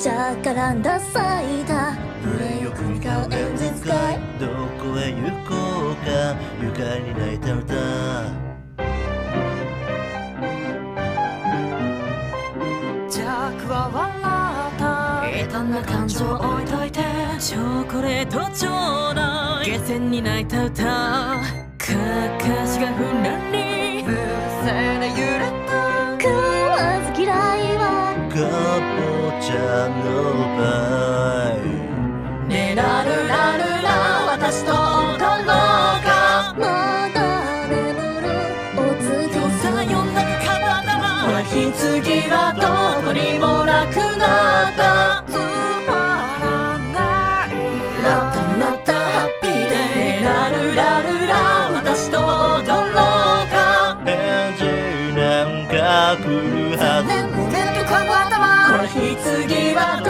ジャカランダ咲いたブレよく顔演説会どこへ行こうか愉快に泣いた歌ジャックは笑った痛んだ感情置いといてチョコレートちょうだい下船に泣いた歌かかしがふんらり風船で揺れた食わず嫌いはかぼちゃのパイねらるらるら私と踊ろうかまだ眠るお月さよなら体はほら棺はどこにもなくなったつまらないラッタラッタハッピーデーラルラルラ私と踊ろうか返事なんか来るはず眠れるか頭この棺は